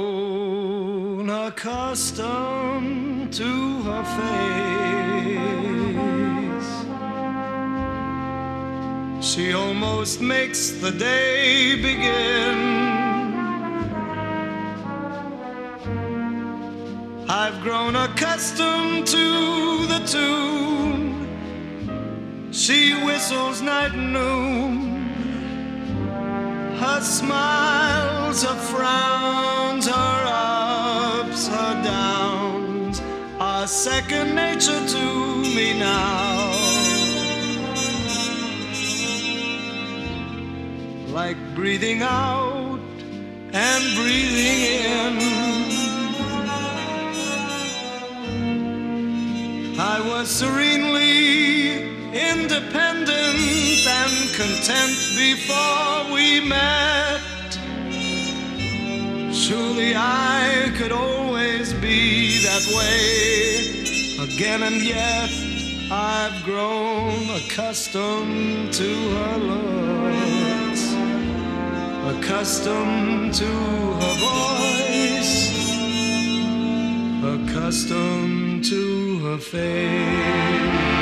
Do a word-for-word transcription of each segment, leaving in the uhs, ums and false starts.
grown accustomed to her face. She almost makes the day begin. I've grown accustomed to the tune she whistles night and noon. Her smiles, her frowns, her ups, her downs are second nature to me now. Like breathing out and breathing in, I was serenely independent and content before we met. Surely I could always be that way again, and yet I've grown accustomed to her looks, accustomed to her voice, accustomed to her face.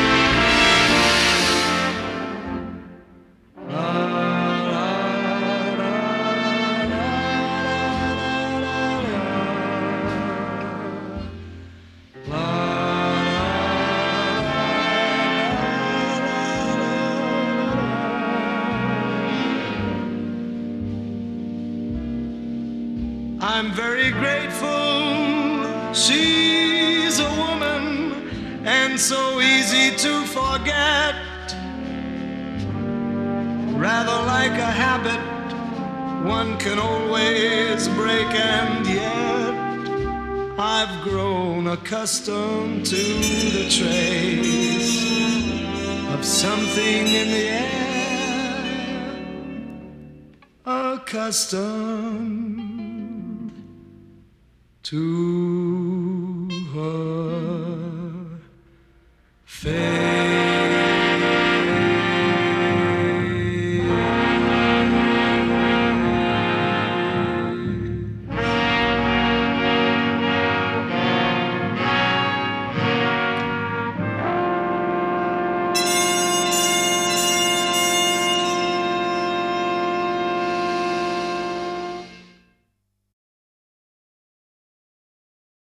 I'm very grateful she's a woman and so easy to forget. Rather like a habit one can always break, and yet I've grown accustomed to the trace of something in the air, accustomed to